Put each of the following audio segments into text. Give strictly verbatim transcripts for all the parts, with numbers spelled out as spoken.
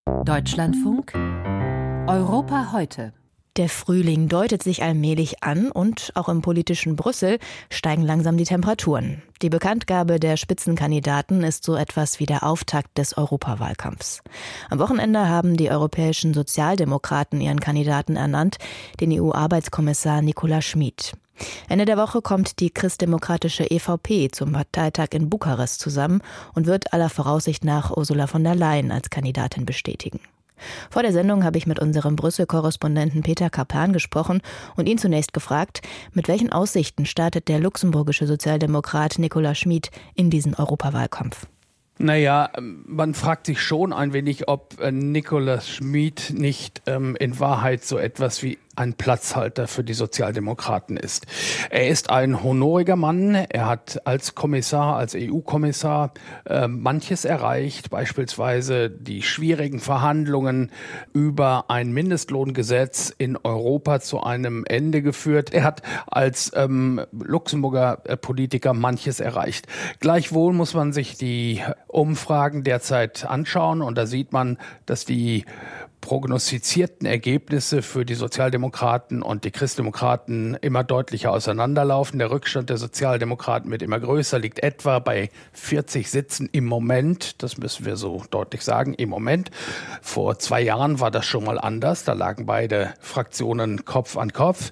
Deutschlandfunk Europa heute. Der Frühling deutet sich allmählich an und auch im politischen Brüssel steigen langsam die Temperaturen. Die Bekanntgabe der Spitzenkandidaten ist so etwas wie der Auftakt des Europawahlkampfs. Am Wochenende haben die europäischen Sozialdemokraten ihren Kandidaten ernannt, den E U-Arbeitskommissar Nicolas Schmit. Ende der Woche kommt die christdemokratische E V P zum Parteitag in Bukarest zusammen und wird aller Voraussicht nach Ursula von der Leyen als Kandidatin bestätigen. Vor der Sendung habe ich mit unserem Brüssel-Korrespondenten Peter Kaplan gesprochen und ihn zunächst gefragt, mit welchen Aussichten startet der luxemburgische Sozialdemokrat Nicolas Schmit in diesen Europawahlkampf? Naja, man fragt sich schon ein wenig, ob Nicolas Schmit nicht ähm, in Wahrheit so etwas wie ein Platzhalter für die Sozialdemokraten ist. Er ist ein honoriger Mann. Er hat als Kommissar, als E U-Kommissar äh, manches erreicht, beispielsweise die schwierigen Verhandlungen über ein Mindestlohngesetz in Europa zu einem Ende geführt. Er hat als ähm, Luxemburger äh, Politiker manches erreicht. Gleichwohl muss man sich die Umfragen derzeit anschauen und da sieht man, dass die prognostizierten Ergebnisse für die Sozialdemokraten und die Christdemokraten immer deutlicher auseinanderlaufen. Der Rückstand der Sozialdemokraten wird immer größer, liegt etwa bei vierzig Sitzen im Moment. Das müssen wir so deutlich sagen, im Moment. Vor zwei Jahren war das schon mal anders. Da lagen beide Fraktionen Kopf an Kopf.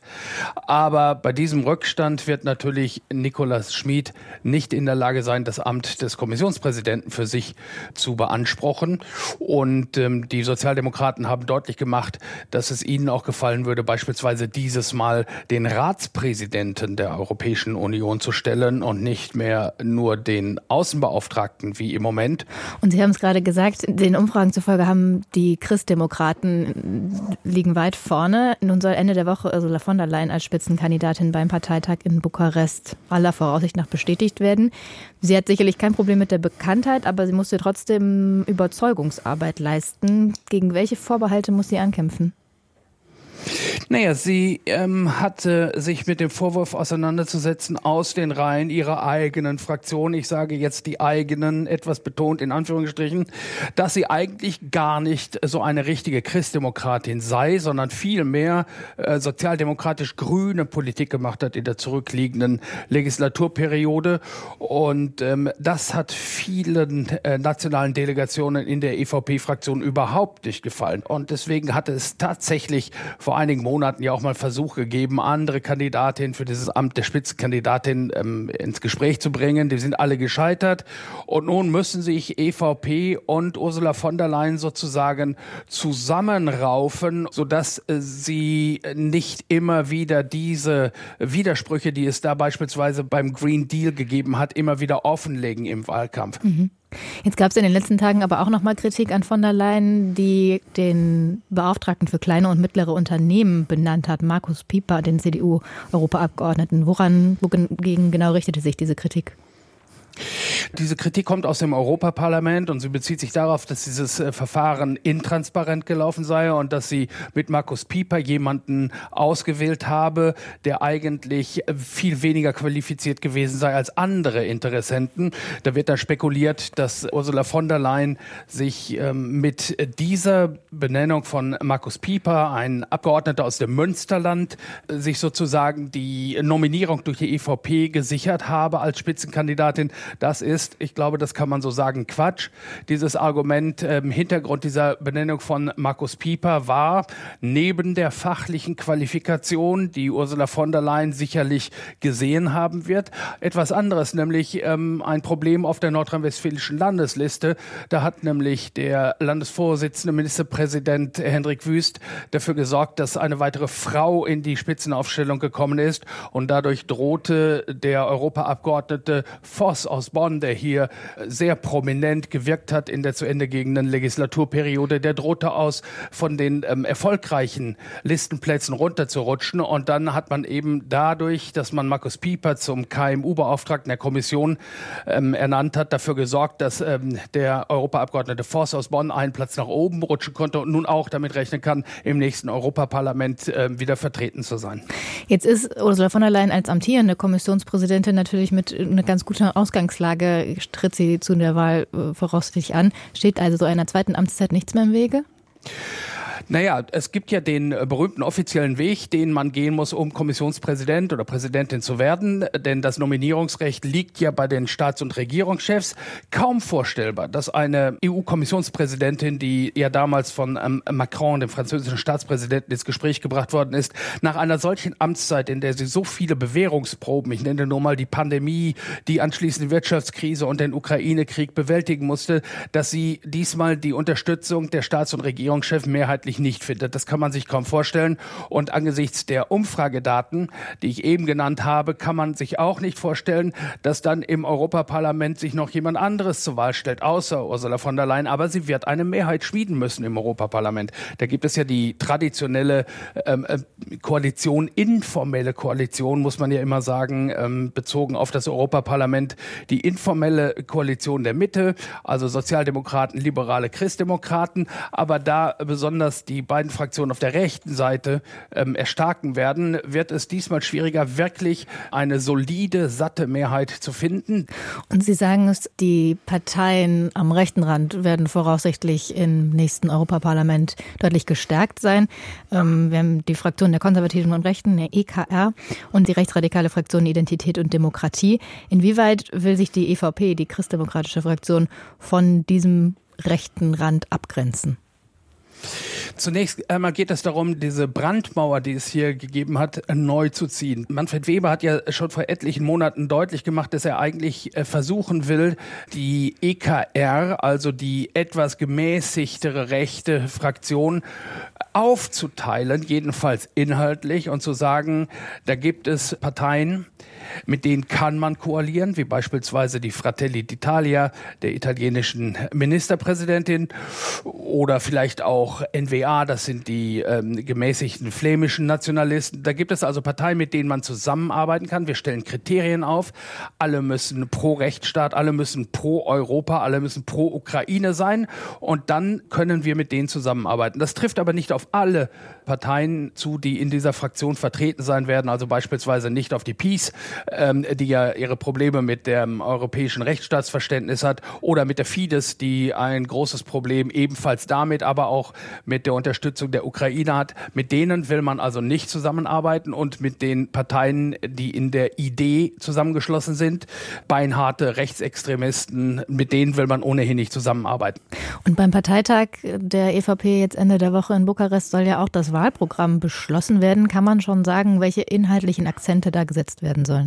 Aber bei diesem Rückstand wird natürlich Nicolas Schmit nicht in der Lage sein, das Amt des Kommissionspräsidenten für sich zu beanspruchen. Und ähm, die Sozialdemokraten haben deutlich gemacht, dass es ihnen auch gefallen würde, beispielsweise dieses Mal den Ratspräsidenten der Europäischen Union zu stellen und nicht mehr nur den Außenbeauftragten wie im Moment. Und Sie haben es gerade gesagt, den Umfragen zufolge haben die Christdemokraten liegen weit vorne. Nun soll Ende der Woche Ursula von der Leyen als Spitzenkandidatin beim Parteitag in Bukarest aller Voraussicht nach bestätigt werden. Sie hat sicherlich kein Problem mit der Bekanntheit, aber sie musste trotzdem Überzeugungsarbeit leisten. Gegen welche Vorbehalte muss sie ankämpfen? Naja, sie ähm, hatte sich mit dem Vorwurf auseinanderzusetzen aus den Reihen ihrer eigenen Fraktion. Ich sage jetzt die eigenen, etwas betont in Anführungsstrichen, dass sie eigentlich gar nicht so eine richtige Christdemokratin sei, sondern vielmehr äh, sozialdemokratisch-grüne Politik gemacht hat in der zurückliegenden Legislaturperiode. Und ähm, das hat vielen äh, nationalen Delegationen in der E V P-Fraktion überhaupt nicht gefallen. Und deswegen hatte es tatsächlich vor einigen Monaten ja auch mal Versuch gegeben, andere Kandidatinnen für dieses Amt der Spitzenkandidatin ähm, ins Gespräch zu bringen. Die sind alle gescheitert. Und nun müssen sich E V P und Ursula von der Leyen sozusagen zusammenraufen, sodass äh, sie nicht immer wieder diese Widersprüche, die es da beispielsweise beim Green Deal gegeben hat, immer wieder offenlegen im Wahlkampf. Mhm. Jetzt gab es in den letzten Tagen aber auch noch mal Kritik an von der Leyen, die den Beauftragten für kleine und mittlere Unternehmen benannt hat, Markus Pieper, den C D U-Europaabgeordneten. Woran, wogegen genau richtete sich diese Kritik? Diese Kritik kommt aus dem Europaparlament und sie bezieht sich darauf, dass dieses äh, Verfahren intransparent gelaufen sei und dass sie mit Markus Pieper jemanden ausgewählt habe, der eigentlich viel weniger qualifiziert gewesen sei als andere Interessenten. Da wird da spekuliert, dass Ursula von der Leyen sich ähm, mit dieser Benennung von Markus Pieper, ein Abgeordneter aus dem Münsterland, äh, sich sozusagen die Nominierung durch die E V P gesichert habe als Spitzenkandidatin. Das ist, ich glaube, das kann man so sagen, Quatsch. Dieses Argument im ähm, Hintergrund dieser Benennung von Markus Pieper war, neben der fachlichen Qualifikation, die Ursula von der Leyen sicherlich gesehen haben wird, etwas anderes, nämlich ähm, ein Problem auf der nordrhein-westfälischen Landesliste. Da hat nämlich der Landesvorsitzende Ministerpräsident Hendrik Wüst dafür gesorgt, dass eine weitere Frau in die Spitzenaufstellung gekommen ist und dadurch drohte der Europaabgeordnete Voss aus Bonn, der hier sehr prominent gewirkt hat in der zu Ende gehenden Legislaturperiode, der drohte aus, von den ähm, erfolgreichen Listenplätzen runterzurutschen. Und dann hat man eben dadurch, dass man Markus Pieper zum K M U-Beauftragten der Kommission ähm, ernannt hat, dafür gesorgt, dass ähm, der Europaabgeordnete Voss aus Bonn einen Platz nach oben rutschen konnte und nun auch damit rechnen kann, im nächsten Europaparlament äh, wieder vertreten zu sein. Jetzt ist Ursula von der Leyen als amtierende Kommissionspräsidentin natürlich mit einer ganz guten Ausgangslage Tage tritt sie zu der Wahl äh, voraussichtlich an. Steht also so einer zweiten Amtszeit nichts mehr im Wege? Naja, es gibt ja den berühmten offiziellen Weg, den man gehen muss, um Kommissionspräsident oder Präsidentin zu werden. Denn das Nominierungsrecht liegt ja bei den Staats- und Regierungschefs. Kaum vorstellbar, dass eine E U-Kommissionspräsidentin, die ja damals von ähm, Macron, dem französischen Staatspräsidenten, ins Gespräch gebracht worden ist, nach einer solchen Amtszeit, in der sie so viele Bewährungsproben, ich nenne nur mal die Pandemie, die anschließende Wirtschaftskrise und den Ukraine-Krieg bewältigen musste, dass sie diesmal die Unterstützung der Staats- und Regierungschefs mehrheitlich nicht findet. Das kann man sich kaum vorstellen. Und angesichts der Umfragedaten, die ich eben genannt habe, kann man sich auch nicht vorstellen, dass dann im Europaparlament sich noch jemand anderes zur Wahl stellt, außer Ursula von der Leyen. Aber sie wird eine Mehrheit schmieden müssen im Europaparlament. Da gibt es ja die traditionelle ähm, Koalition, informelle Koalition, muss man ja immer sagen, ähm, bezogen auf das Europaparlament. Die informelle Koalition der Mitte, also Sozialdemokraten, Liberale, Christdemokraten, aber da besonders die beiden Fraktionen auf der rechten Seite ähm, erstarken werden, wird es diesmal schwieriger, wirklich eine solide, satte Mehrheit zu finden. Und Sie sagen es, die Parteien am rechten Rand werden voraussichtlich im nächsten Europaparlament deutlich gestärkt sein. Ähm, wir haben die Fraktion der Konservativen und Rechten, der E K R, und die rechtsradikale Fraktion Identität und Demokratie. Inwieweit will sich die E V P, die christdemokratische Fraktion, von diesem rechten Rand abgrenzen? Zunächst einmal geht es darum, diese Brandmauer, die es hier gegeben hat, neu zu ziehen. Manfred Weber hat ja schon vor etlichen Monaten deutlich gemacht, dass er eigentlich versuchen will, die E K R, also die etwas gemäßigtere rechte Fraktion, aufzuteilen, jedenfalls inhaltlich, und zu sagen, da gibt es Parteien, mit denen kann man koalieren, wie beispielsweise die Fratelli d'Italia, der italienischen Ministerpräsidentin, oder vielleicht auch N V A, das sind die ähm, gemäßigten flämischen Nationalisten. Da gibt es also Parteien, mit denen man zusammenarbeiten kann. Wir stellen Kriterien auf. Alle müssen pro Rechtsstaat, alle müssen pro Europa, alle müssen pro Ukraine sein. Und dann können wir mit denen zusammenarbeiten. Das trifft aber nicht auf alle Parteien zu, die in dieser Fraktion vertreten sein werden. Also beispielsweise nicht auf die PiS, ähm, die ja ihre Probleme mit dem europäischen Rechtsstaatsverständnis hat, oder mit der Fidesz, die ein großes Problem ebenfalls damit, aber auch mit der Unterstützung der Ukraine hat. Mit denen will man also nicht zusammenarbeiten, und mit den Parteien, die in der Idee zusammengeschlossen sind, beinharte Rechtsextremisten, mit denen will man ohnehin nicht zusammenarbeiten. Und beim Parteitag der E V P jetzt Ende der Woche in Bukarest soll ja auch das Wahlprogramm beschlossen werden. Kann man schon sagen, welche inhaltlichen Akzente da gesetzt werden sollen?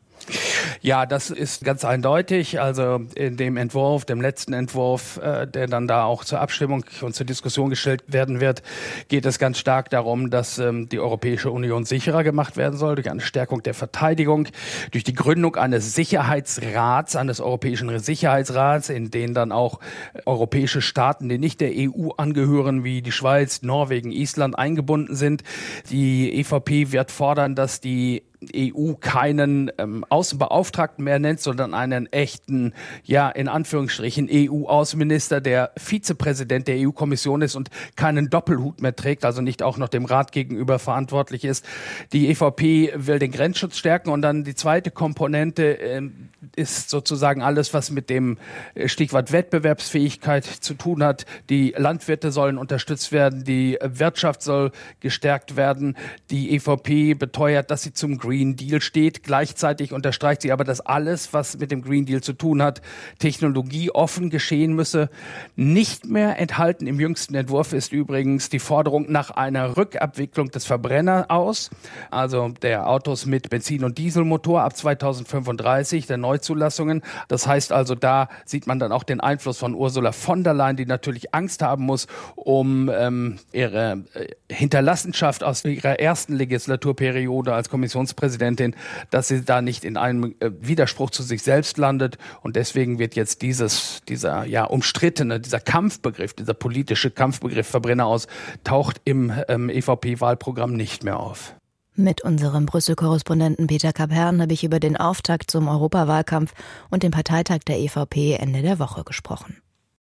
Ja, das ist ganz eindeutig. Also in dem Entwurf, dem letzten Entwurf, äh, der dann da auch zur Abstimmung und zur Diskussion gestellt werden wird, geht es ganz stark darum, dass ähm, die Europäische Union sicherer gemacht werden soll durch eine Stärkung der Verteidigung, durch die Gründung eines Sicherheitsrats, eines Europäischen Sicherheitsrats, in den dann auch europäische Staaten, die nicht der E U angehören, wie die Schweiz, Norwegen, Island, eingebunden sind. Die E V P wird fordern, dass die E U keinen ähm, Außenbeauftragten mehr nennt, sondern einen echten, ja, in Anführungsstrichen E U-Außenminister, der Vizepräsident der E U-Kommission ist und keinen Doppelhut mehr trägt, also nicht auch noch dem Rat gegenüber verantwortlich ist. Die E V P will den Grenzschutz stärken, und dann die zweite Komponente äh, ist sozusagen alles, was mit dem Stichwort Wettbewerbsfähigkeit zu tun hat. Die Landwirte sollen unterstützt werden, die Wirtschaft soll gestärkt werden. Die E V P beteuert, dass sie zum Green Deal steht. Gleichzeitig unterstreicht sie aber, dass alles, was mit dem Green Deal zu tun hat, technologieoffen geschehen müsse. Nicht mehr enthalten im jüngsten Entwurf ist übrigens die Forderung nach einer Rückabwicklung des Verbrenners aus, also der Autos mit Benzin- und Dieselmotor ab zweitausendfünfunddreißig, der Neuzulassungen. Das heißt also, da sieht man dann auch den Einfluss von Ursula von der Leyen, die natürlich Angst haben muss um ähm, ihre äh, Hinterlassenschaft aus ihrer ersten Legislaturperiode als Kommissionspräsidentin, dass sie da nicht in einem äh, Widerspruch zu sich selbst landet. Und deswegen wird jetzt dieses, dieser ja umstrittene, dieser Kampfbegriff, dieser politische Kampfbegriff Verbrenner aus, taucht im ähm, E V P-Wahlprogramm nicht mehr auf. Mit unserem Brüssel-Korrespondenten Peter Kapern habe ich über den Auftakt zum Europawahlkampf und den Parteitag der E V P Ende der Woche gesprochen.